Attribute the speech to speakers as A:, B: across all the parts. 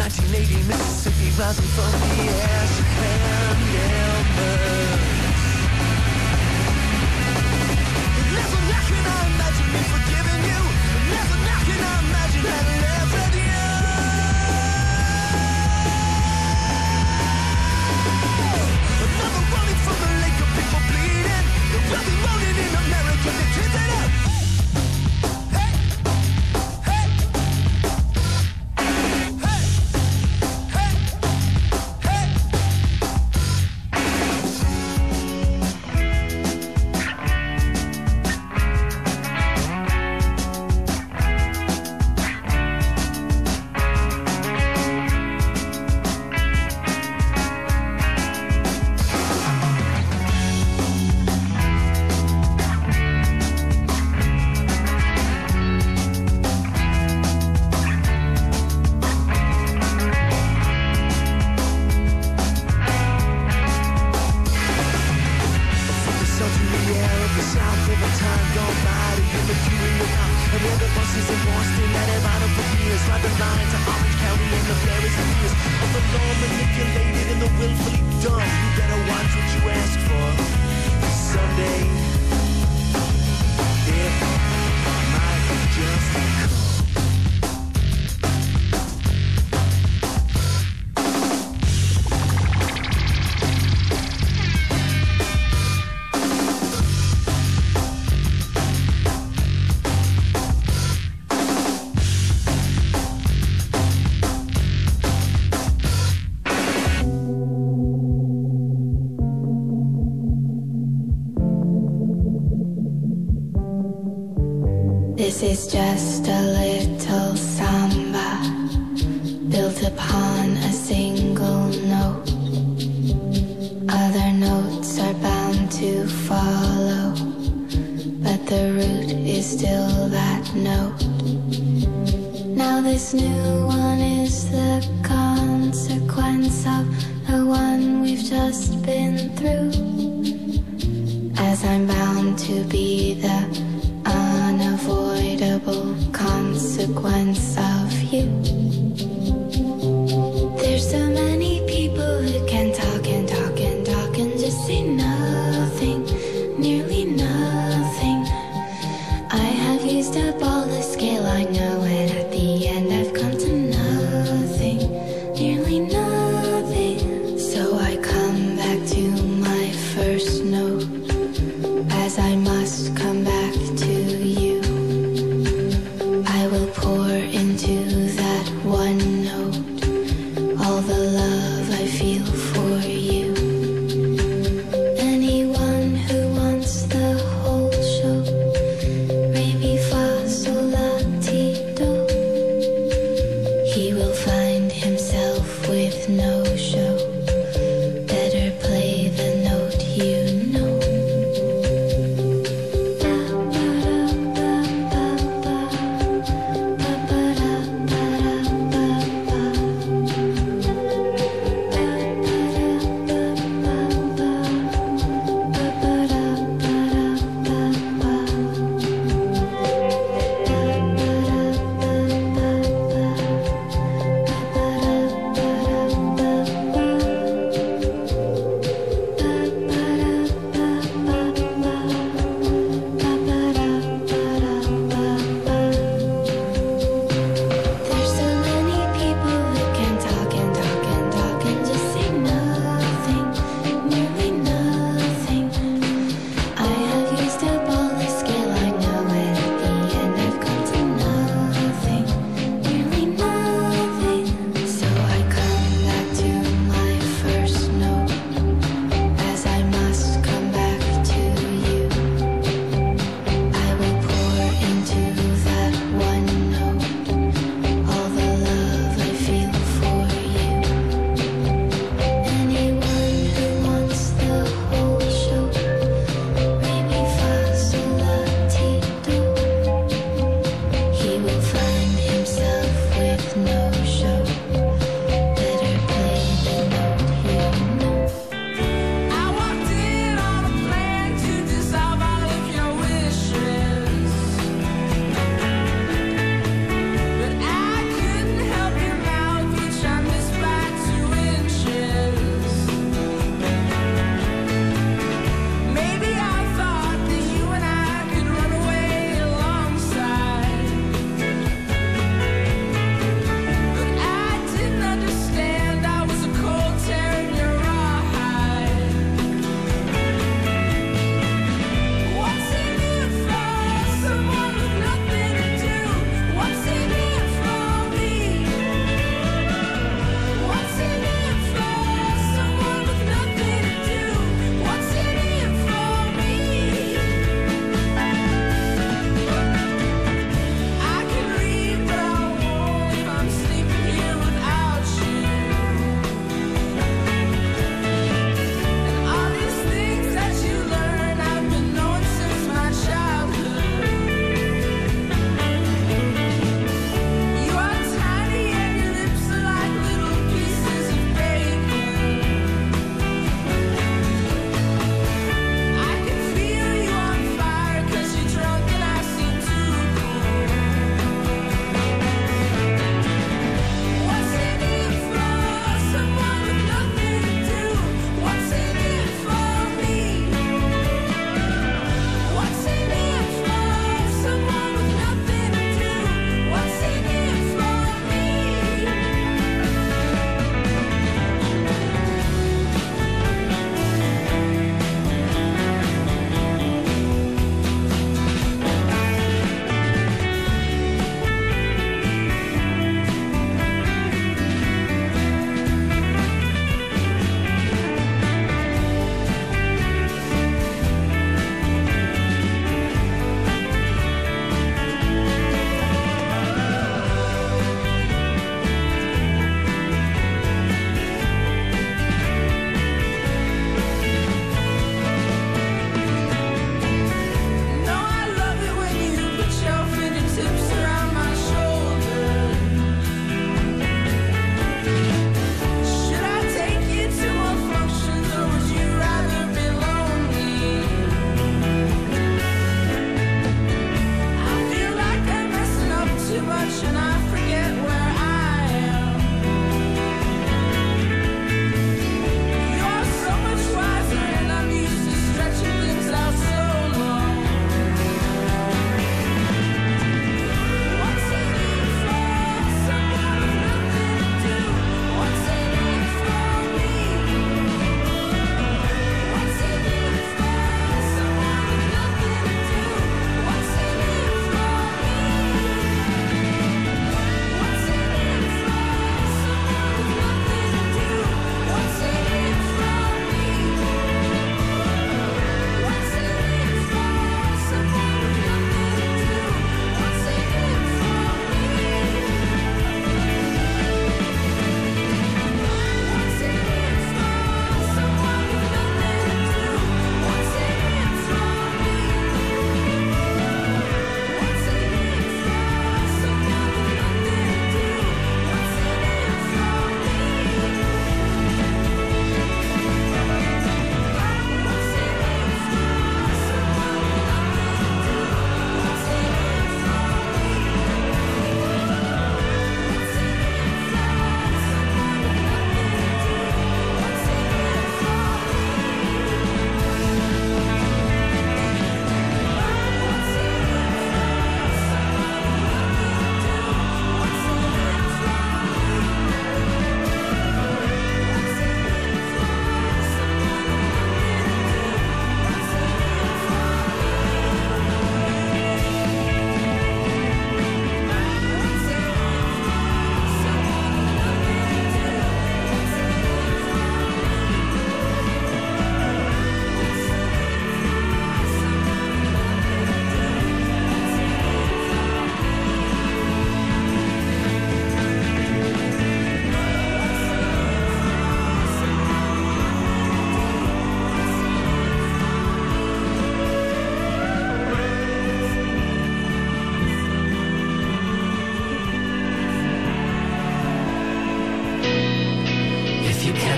A: 1980 Mississippi rising from the ash and embers. There's a knocking, I imagine me forgiving you. There's a knocking, I imagine that I live with you. Another running from the lake of people bleeding. We'll be rolling in America, they kiss it up.
B: This is just a little samba built upon a single note. Other notes are bound to follow, but the root is still that note. Now this new one is the consequence of the one we've just been through, as I'm bound to be the unavoidable consequence of you. There's so many people who can talk and talk and talk and just say nothing, nearly nothing. I have used up all the skill I know, and at the end I've come to nothing, nearly nothing. So I come back to my first note, as I must come back to you. I will pour into that one note all the love I feel for you. Anyone who wants the whole show, re mi fa sol la ti do, he will find himself with no show. Better play the note you know.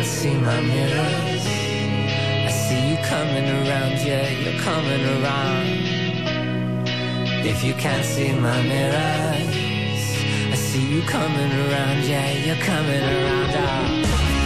C: can't see my mirrors, I see you coming around, yeah, you're coming around. If you can't see my mirrors, I see you coming around, yeah, you're coming around. Oh.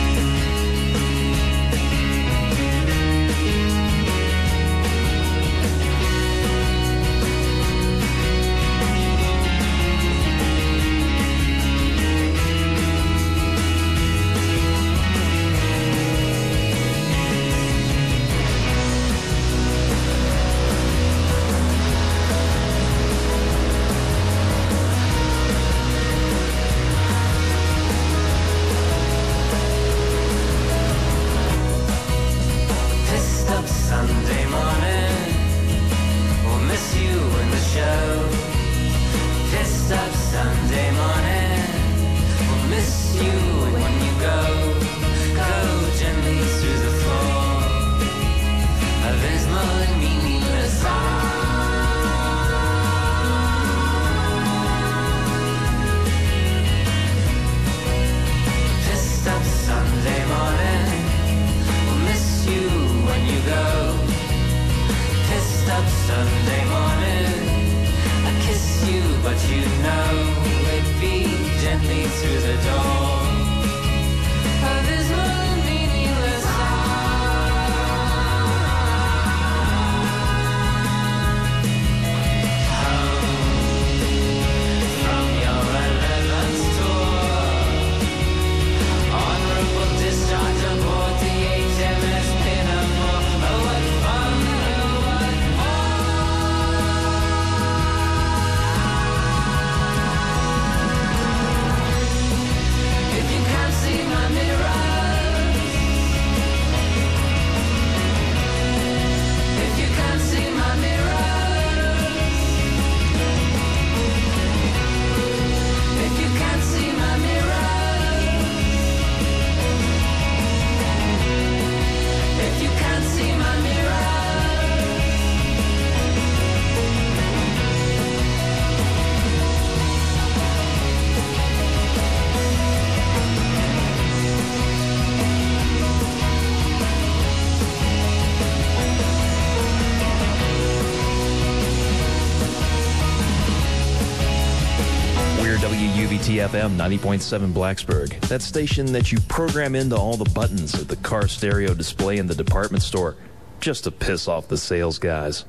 D: WUVT-FM 90.7 Blacksburg. That station that you program into all the buttons at the car stereo display in the department store just to piss off the sales guys.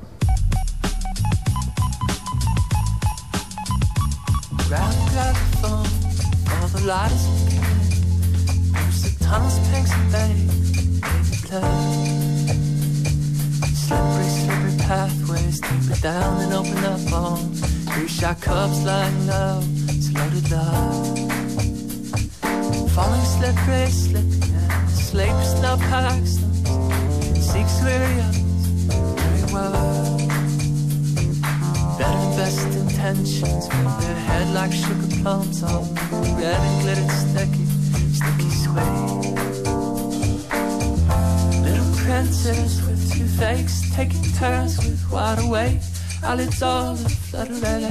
C: Round like a phone, all the lights are killing. Use the tunnels, pinks and baby play. Slippery pathways, deeper down and open up on. Three-shot cups lighting up, it's loaded love. Falling slippery, slipping and sleep snuff packs. Seeks weary others, very well. Better best intentions, fill their head like sugar plums on red and glittered sticky suede. Little princess with two fakes, taking turns with wide awake. Eyelids all fluttering.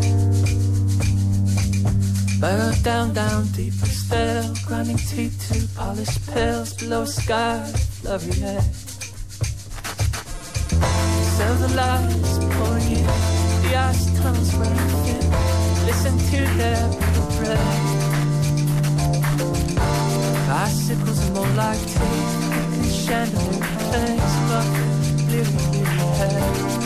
C: Burrowed down, deeper still. Grinding teeth to polished pills below a sky of lovely air. Silver lights pouring in, the ice tunnels running thin. Listen to their breath. Bicycles are more like teeth, and chandelier flames above bleary heads.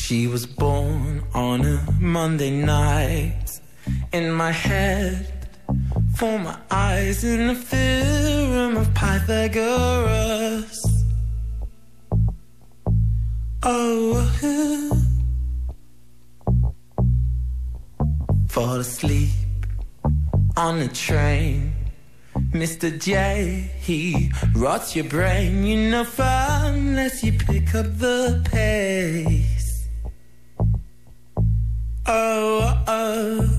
E: She was born on a Monday night. In my head, for my eyes, in the theorem of Pythagoras. Oh, fall asleep on the train. Mr. J, he rots your brain. You're no fun unless you pick up the pace. Oh, oh,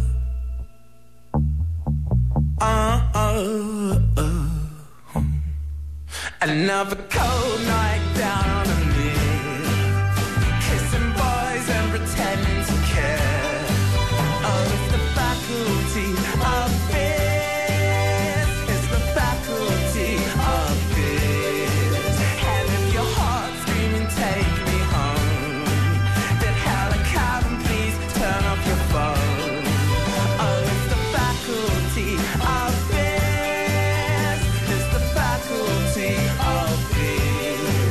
E: oh, oh, oh. Another cold night down on a mill, kissing boys and pretending to care. Oh, it's the faculty of biz. It's the faculty of biz. And if your heart's screaming, take me home, then hail a cab and please turn off your phone. Oh, it's the faculty of biz. It's the faculty of biz.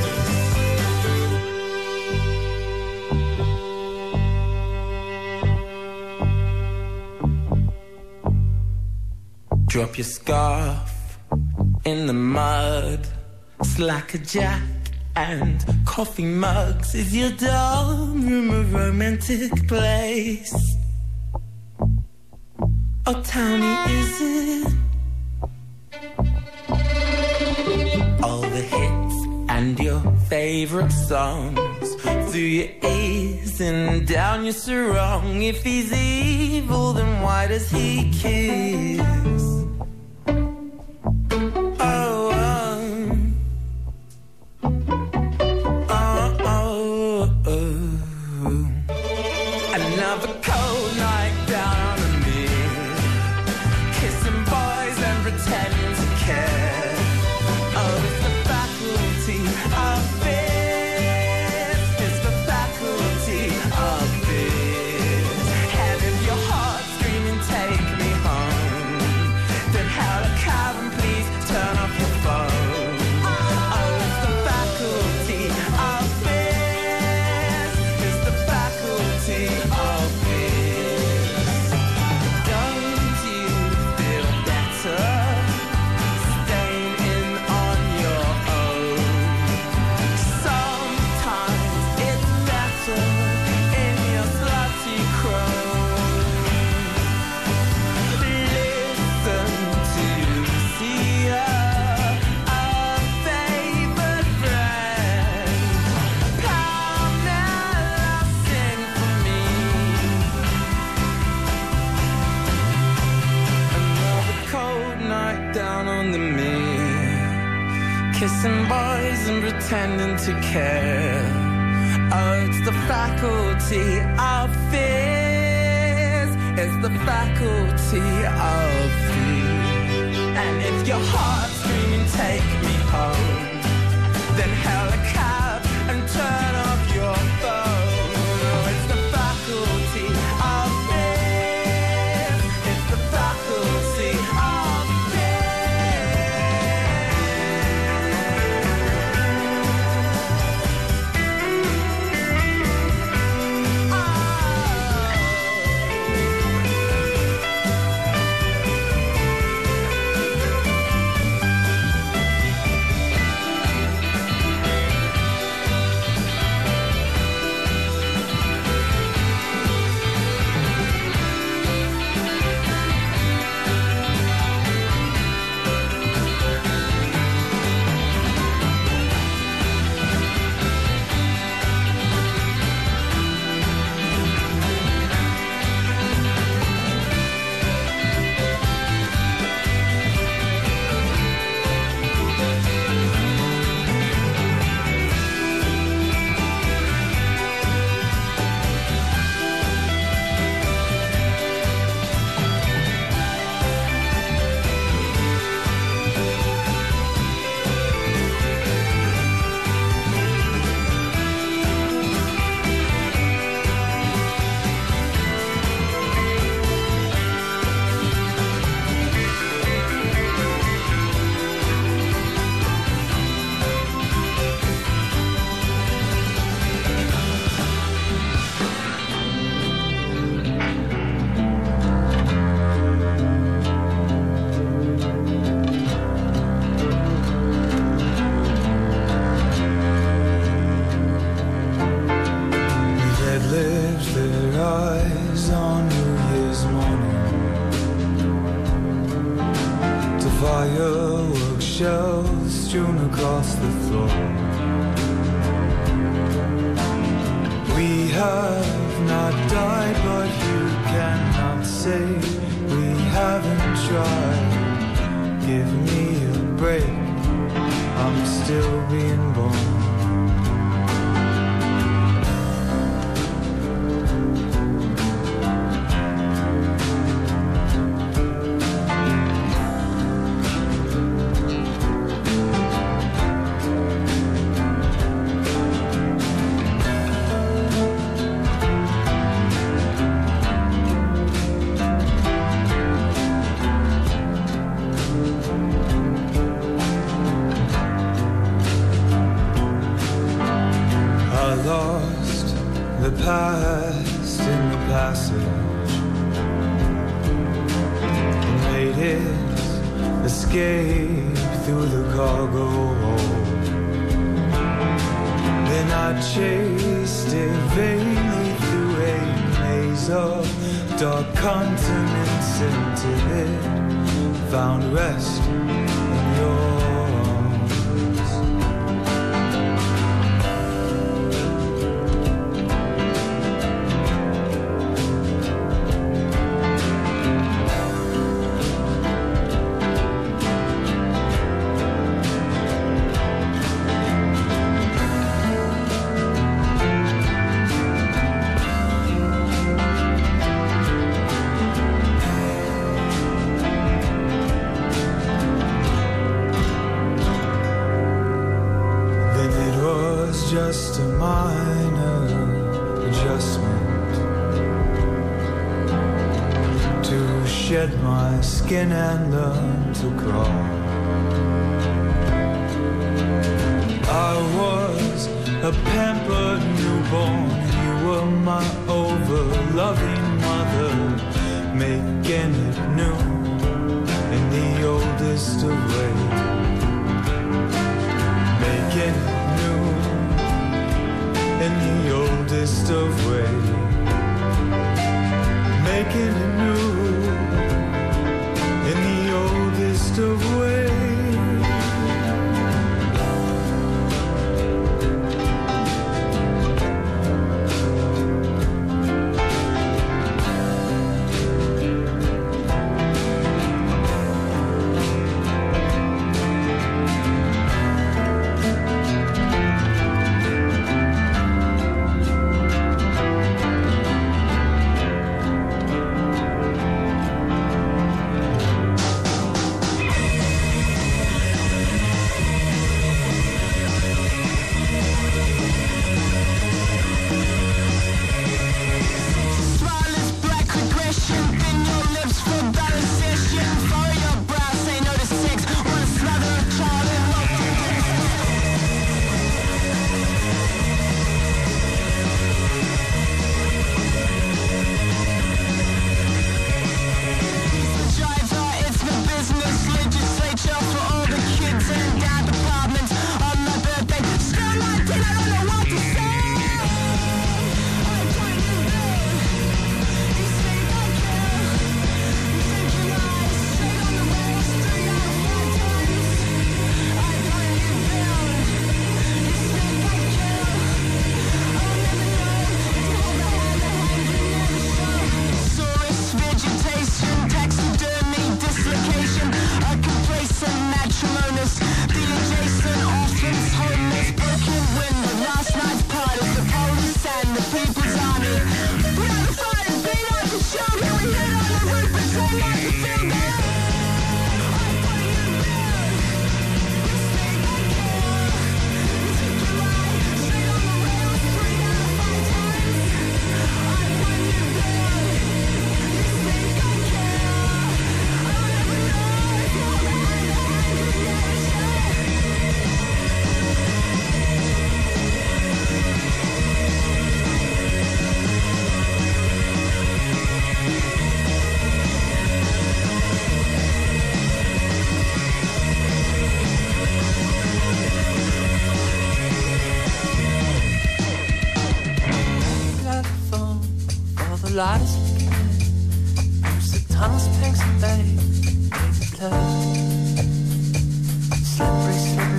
E: Drop your scarf in the mud, slacker jack and coffee mugs. Is your dorm room a romantic place? Oh, tell me, is it? All the hits and your favorite songs through your ears and down your sarong. If he's evil, then why does he kiss? Oh, oh, oh, oh. Another cold night down on the mill, kissing boys and pretending to care. Oh, it's the faculty of biz. It's the faculty of biz. And if your heart's screaming, take me home, then hail a cab and please turn off your phone. Oh, it's the faculty of biz. It's the faculty of biz. Don't you feel better staying in on your own? Sometimes it's better in your slutty crone. Listen to Lucia, a favored friend. Pamela, sing for me. Another cold night down on the mill, kissing boys and pretending to care. Oh, it's the faculty of fizz. It's the faculty of fizz. And if your heart's screaming, take me home, then hail a cab and turn off your phone. Oh, it's the faculty of fizz. It's the faculty of
F: strewn across the floor. We have not died, but you cannot say we haven't tried. Give me a break, I'm still being born. Past in the passage, made his escape through the cargo hold. Then I chased it vainly through a maze of dark continents until it found rest in your just a minor adjustment to shed my skin and learn to crawl. I was a pampered newborn, and you were my over-loving mother, making it new in the oldest of ways, making it new in the oldest of ways, making it new in the oldest of ways.
C: lights use the tunnels, pinks and babe, baby blood. Slippery, slippery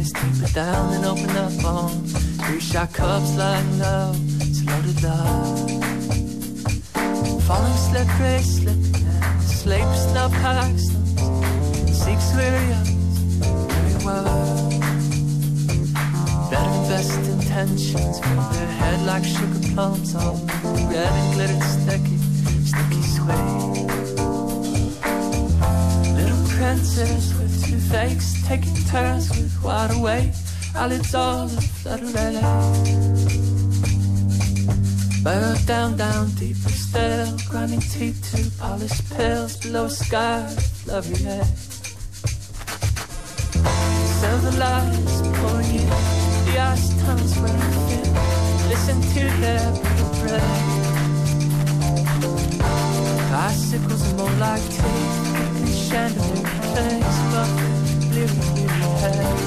C: face, deeper down and open up arms. Three shot cups like love, it's loaded love. Falling slippery, slipping and slave snuff hacks. Seeks weary very well. Better best intentions fill their head like sugar plums. All red and glittered sticky sweet. Little princess with two fakes taking turns with wide awake eyelids all fluttering. Burrowed down, deeper still, grinding teeth to polished pills below a sky of fluffy hair. Silver lights pouring in, the ice tunnels running thin. Listen to their breath. Icicles are more like teeth, and chandelier flames above blue heads.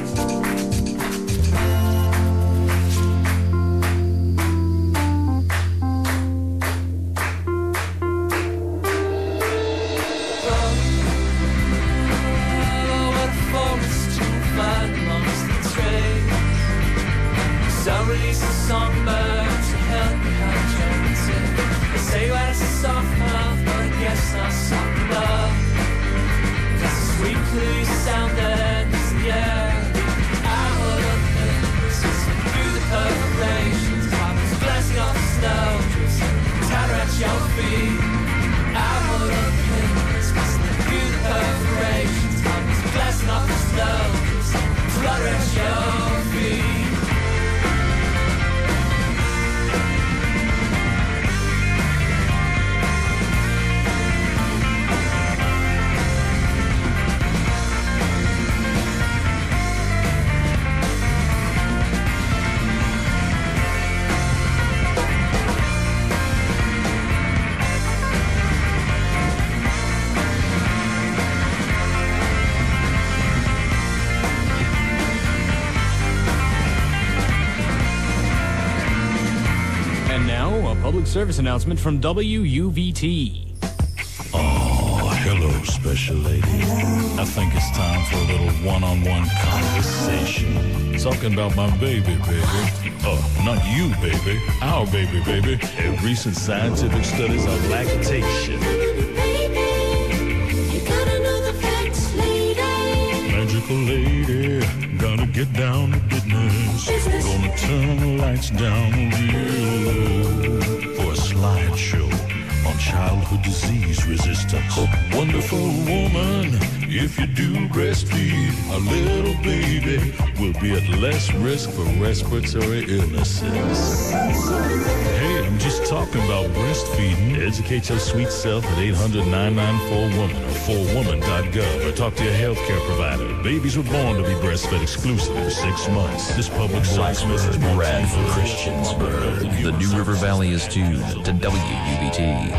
E: Release the songbirds to help me hydrate. They say well it's a soft mouth, but I guess not soft love. That's a sweet police sound that is the air. Out of the just through the perforations, drops glancing off the snow, just tatter at your feet. Out of the just through the perforations, drops glancing off the snow, just flutter at your feet.
G: Public service announcement from WUVT.
H: Oh, hello, special lady. I think it's time for a little one-on-one conversation. Talking about my baby. Oh, not you, baby. Our baby. And recent scientific studies on lactation. Magical lady, gotta get down to business. Gonna turn the lights down real low for a slideshow on childhood disease resistance. Wonderful woman, if you do breastfeed, a little baby will be at less risk for respiratory illnesses. Hey, I'm just talking about breastfeeding. Educate your sweet self at 800-994-WOMAN or 4woman.gov or talk to your healthcare provider. Babies were born to be breastfed exclusively for 6 months. This public service message is
D: Bradford, Christiansburg. The New River Valley is tuned to WUVT.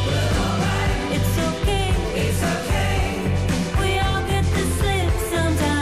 B: It's okay. We all get to slip sometimes.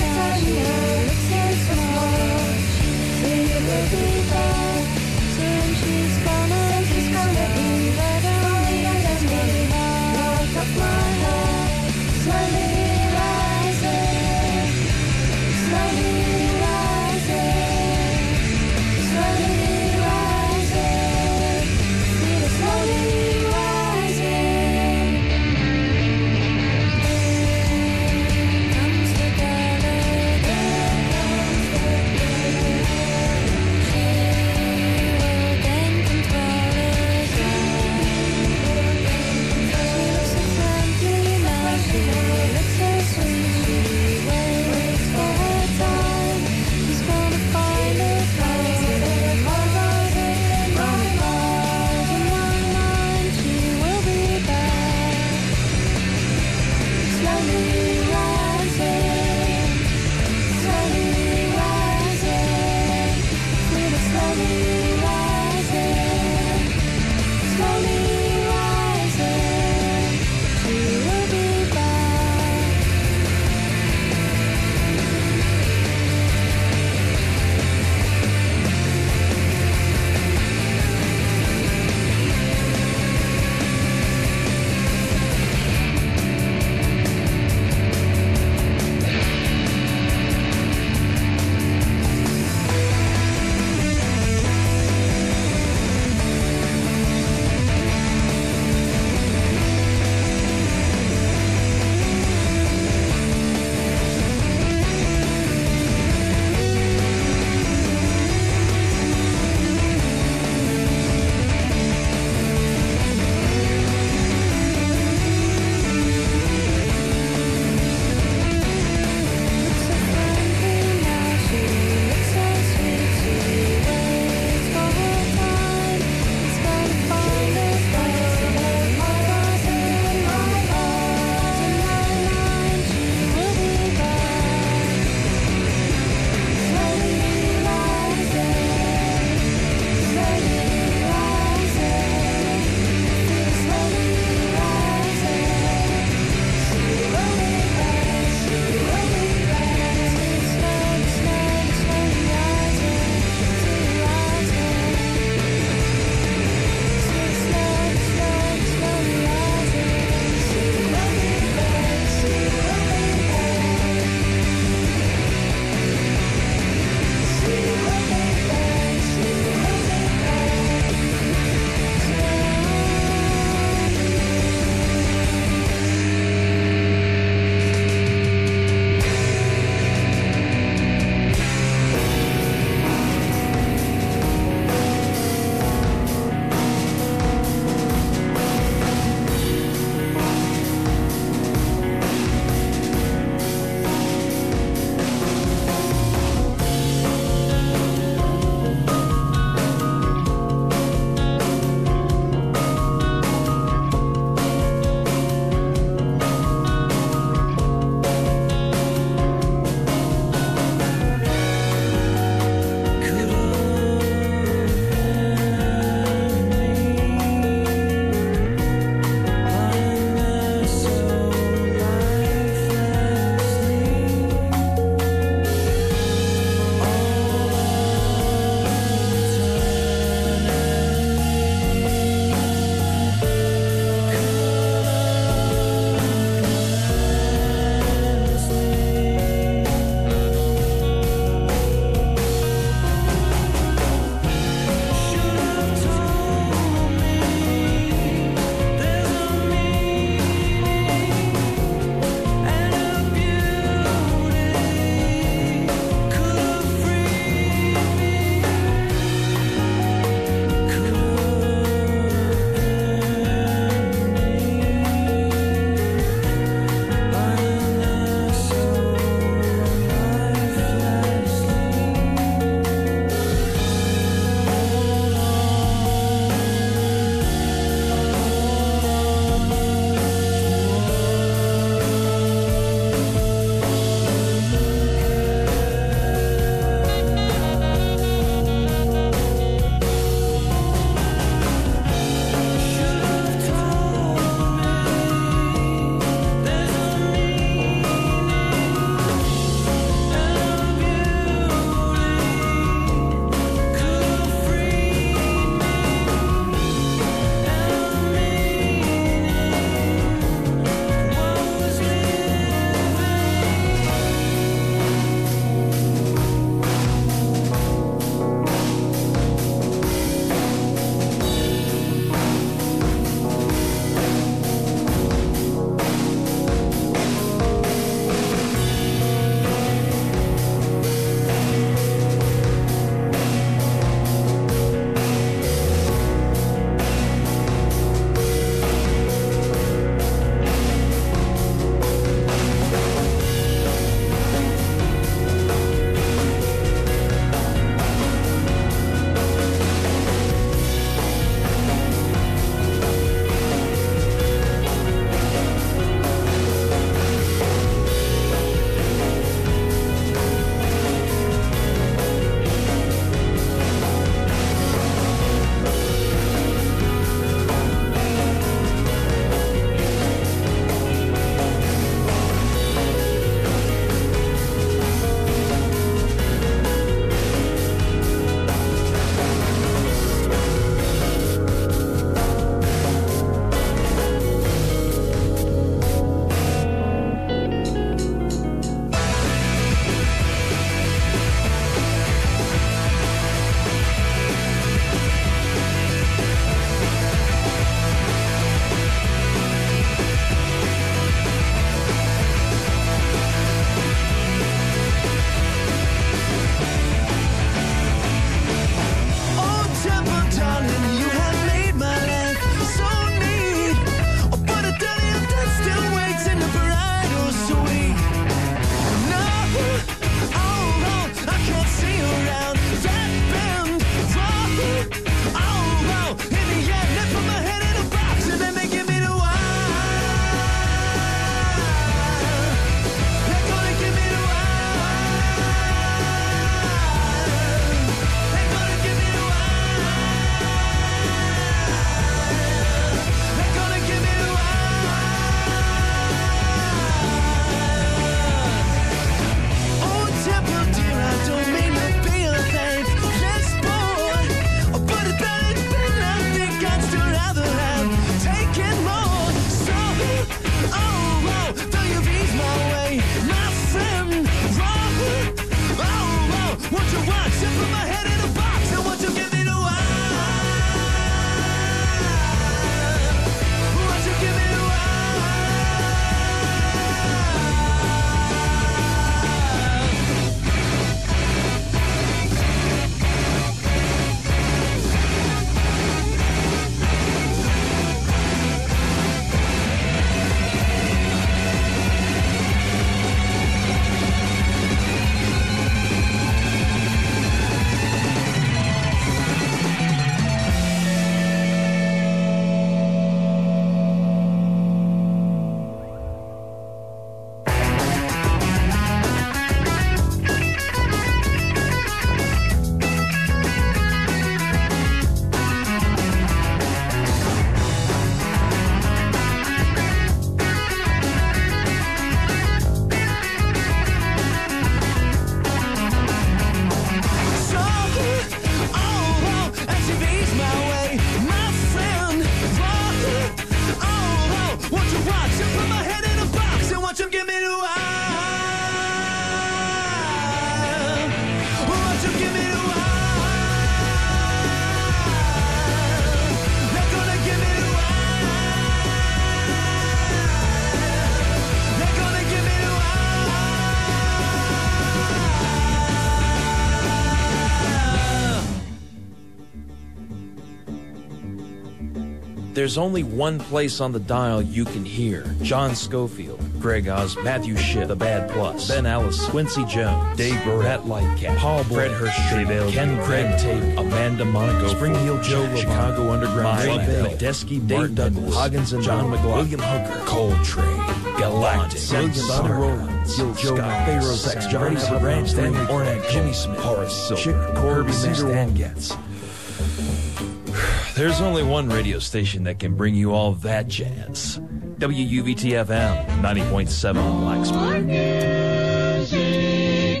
D: There's only one place on the dial you can hear. John Schofield, Greg Oz, Matthew Shipp, The Bad Plus, Ben Allison, Quincy Jones, Dave Burrell, Matt Lightcap, Paul Fred Hirsch, Ken Craig Tate, Amanda Monaco, Springfield Joe, Chicago Underground, Medeski, Dave Douglas, Hoggins and John McLaughlin, William Hooker, Coltrane, Galactic, Sonny Rollins, Gil Scott, Pharaoh Sex, Johnny Branch, Stanley Ornak, Jimmy Smith, Horace Silver, Chick Corby, Stan Getz. There's only one radio station that can bring you all that jazz. WUVT-FM, 90.7 Blacksburg.
I: Music,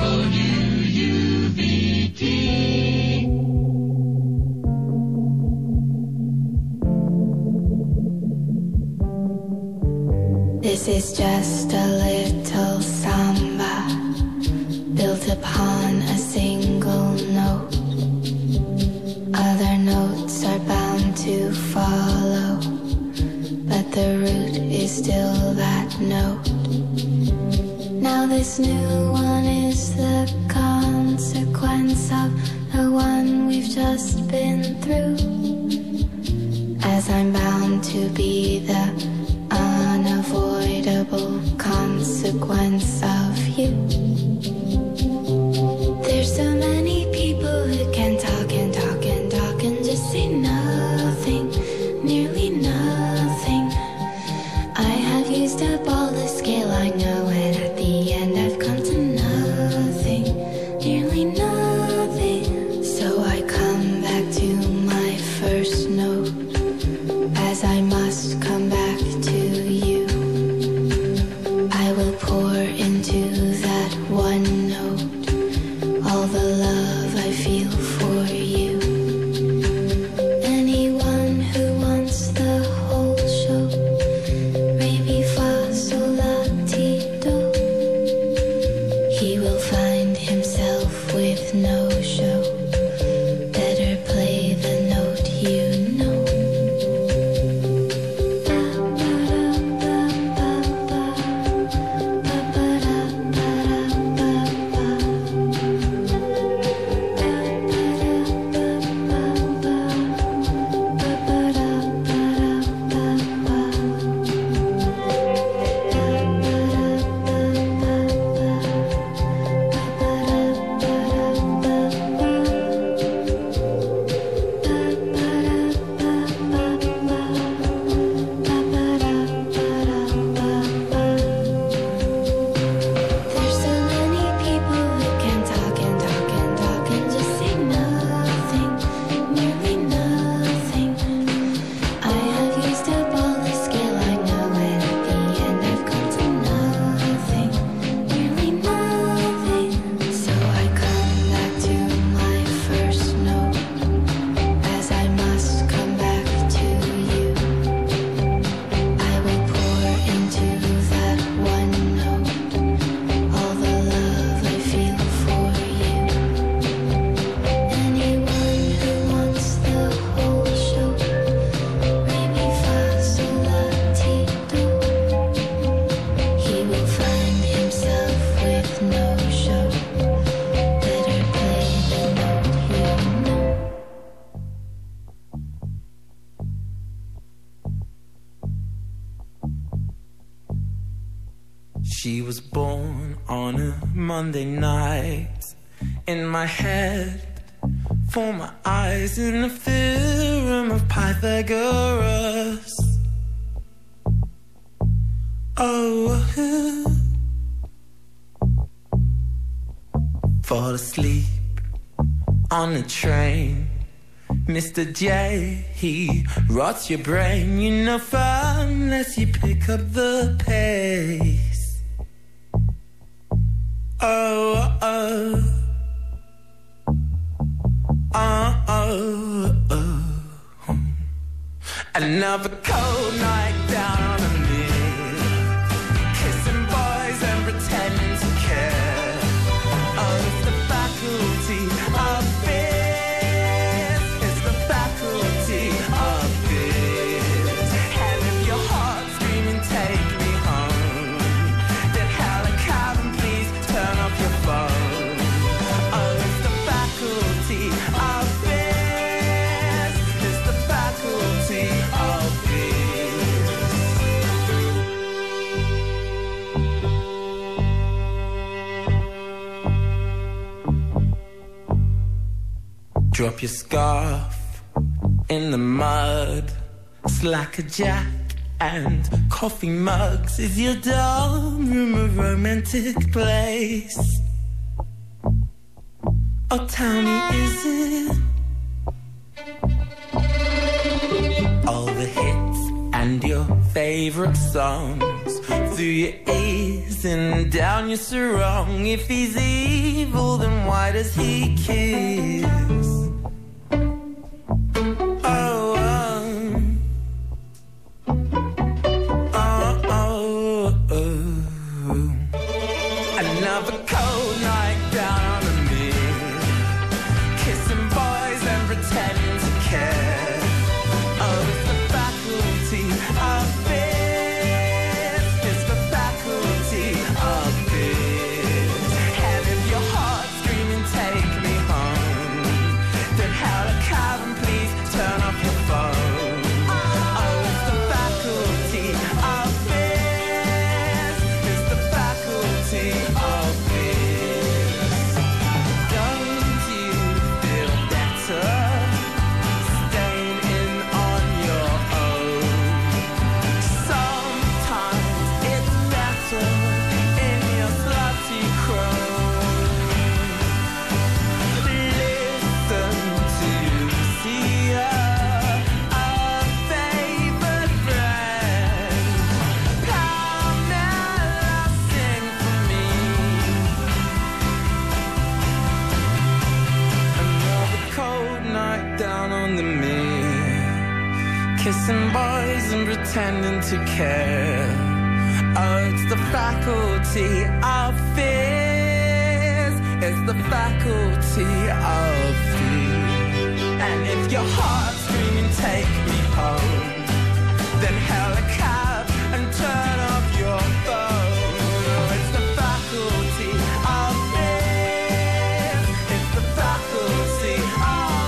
I: WUVT.
B: This is just a little samba built upon a single note. Other notes are bound to follow, but the root is still that note. Now this new one is the consequence of the one we've just been through, as I'm bound to be the unavoidable consequence of you. There's so many people who can talk and talk and talk and just say nothing, nearly nothing. I have used up all the scale I know, and at the end I've come to nothing, nearly nothing. So I come back to my first note, as I must come back to you. I will pour into that one note all the love I feel for you. Anyone who wants the whole show, re mi fa sol la ti do, he will find himself with no show. Better play the note you know.
E: She was born on a Monday night. In my head, for my eyes, in the theorem of Pythagoras. Oh, fall asleep on the train. Mr. J, he rots your brain. You know fun unless you pick up the pace. Oh, oh, oh, oh, oh. Another cold night down on a knee, kissing boys and pretending to care. Oh, it's the faculty of biz. It's the faculty of biz. And if your heart's screaming, take me home, then Helen Calvin, please turn off your phone. Oh, it's the faculty of biz. It's the faculty of Drop your scarf in the mud. Slacker jack and coffee mugs. Is your dorm room a romantic place? Oh, tell me, is it? All the hits and your favorite songs through your ears and down your sarong. If he's evil, then why does he kiss? Another cold night down on the mill, kissing boys and pretending to care. Oh, it's the faculty of this. It's the faculty of this. And if your heart's screaming, take me home, then hail a cab and please turn off your phone. Oh, it's the faculty of this. It's the faculty of this. Don't you feel better staying in on your own? Sometimes it's better in your slutty crone. Listen to Sia, a favorite friend. Pamela, sing for me. Another cold night down on the mill, kissing boys and pretending to care. Oh, it's the faculty of fears. It's the faculty of fear. And if your heart's screaming, take me home, then hail a cab and turn off your phone. Oh, it's the faculty of fears. It's the faculty of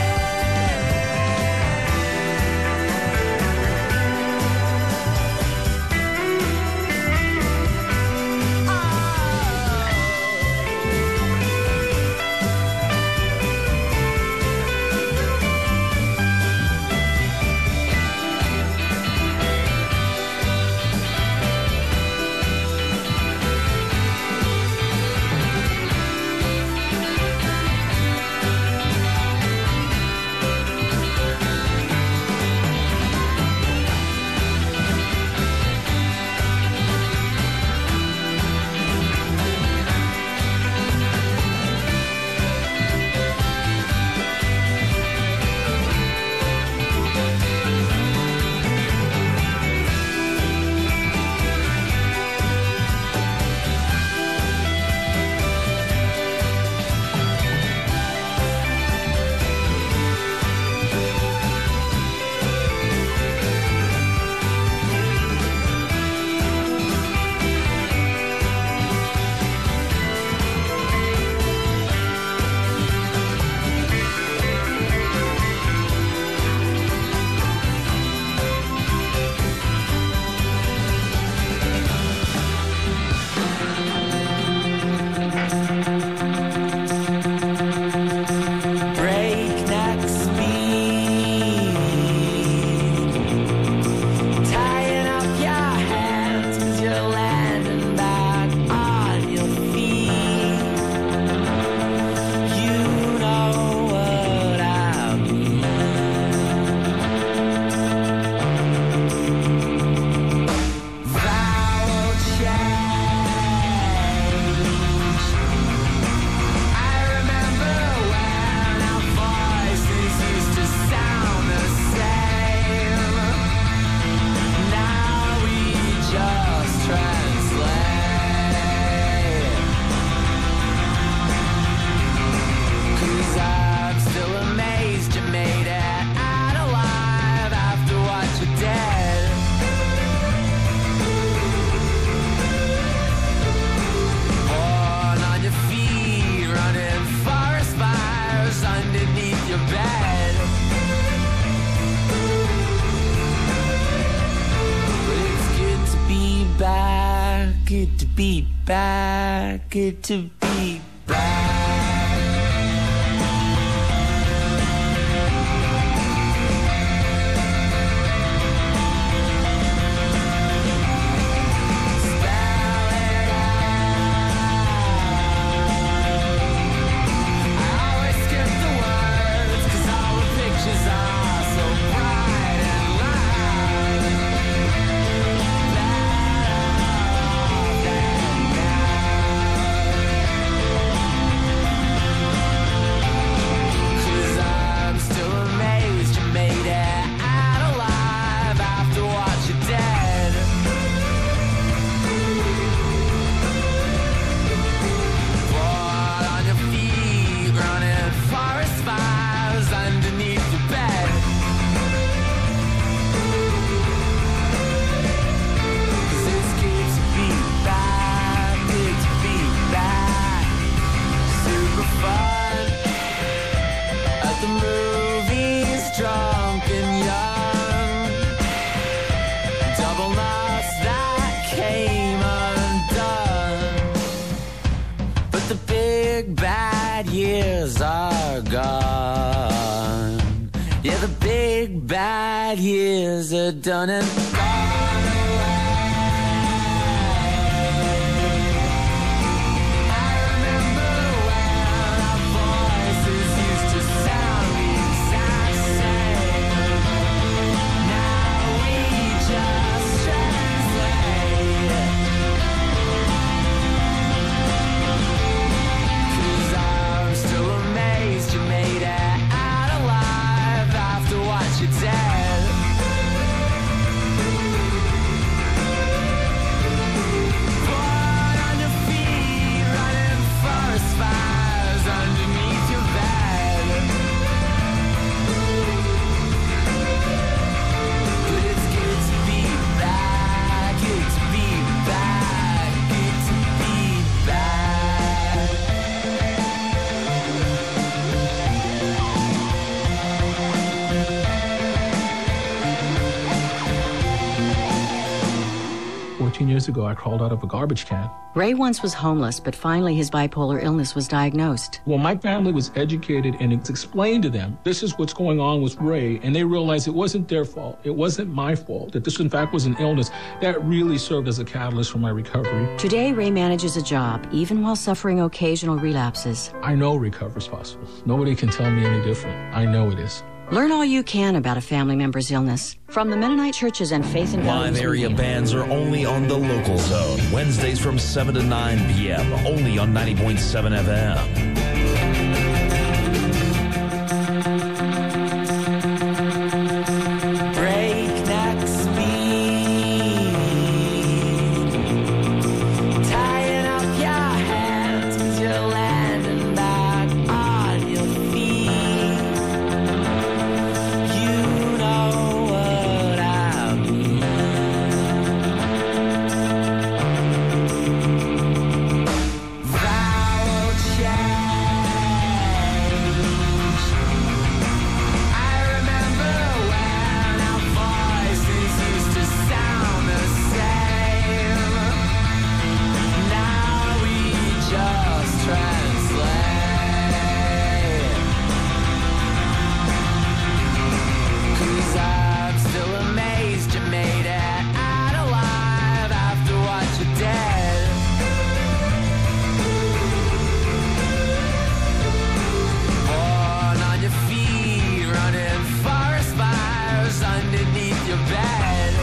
E: breakneck speed, tying up your hands 'cause you're landing back on your feet. You know what I mean. Vowel change. I remember when our voices used to sound the same. Now we just translate. 'Cause I'm still amazed you made it out alive after what you did. Born on your feet, running forest fires underneath your bed. But it's good to be back, good to be back, good to be back. bad years are gone. Yeah, the big bad years are done and gone away. I remember when our voices used to sound the exact same. Now we just translate. 'Cause I'm still amazed you made it out alive after what you did. Born on your feet, running forest fires underneath your bed. But it's good to be back, good to be back, good to be back.
I: 14 years ago, I crawled out of a garbage can.
J: Ray once was homeless, but finally his bipolar illness was diagnosed.
I: Well, my family was educated and it's explained to them, this is what's going on with Ray, and they realized it wasn't their fault. It wasn't my fault, that this in fact was an illness. That really served as a catalyst for my recovery.
J: Today, Ray manages a job, even while suffering occasional relapses.
I: I know recovery is possible. Nobody can tell me any different. I know it is.
J: Learn all you can about a family member's illness. From the Mennonite churches and Faith and Values
D: Live area
J: Media.
D: bands are only on the local zone. Wednesdays from 7 to 9 p.m. Only on 90.7 FM.
E: Breakneck speed, tying up your hands 'cause you're landing back on your feet. You know what I mean. Vowel change. I remember when our voices used to sound the same. Now we just translate. 'Cause I'm still amazed you made it out alive after what you did. Born on your feet, running forest fires underneath your bed.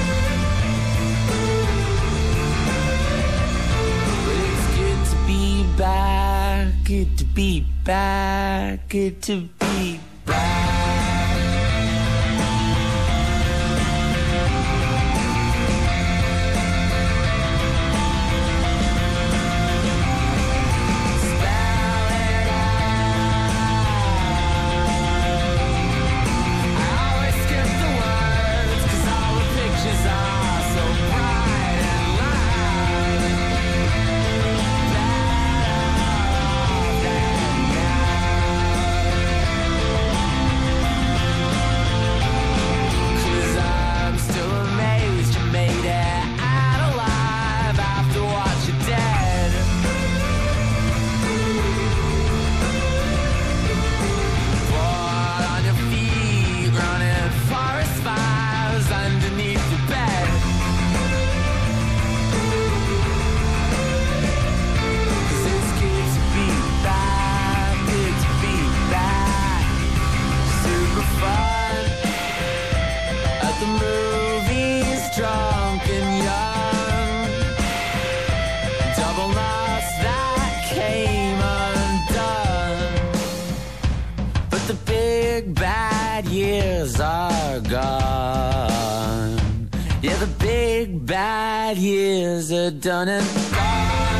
E: But it's good to be back, good to be back, good to be back. Spell it out. I always skip the words 'cause all the pictures are so bright and loud. Better off than now. 'Cause I'm still amazed you made it out alive after what you did. Born on your feet, running forest fires underneath your bed. 'Cause it's good to be back, good to be back. Super fun at the movies, drunk and young. Double knots that came undone. But the big bad years are gone. Yeah, the big bad years are done and gone.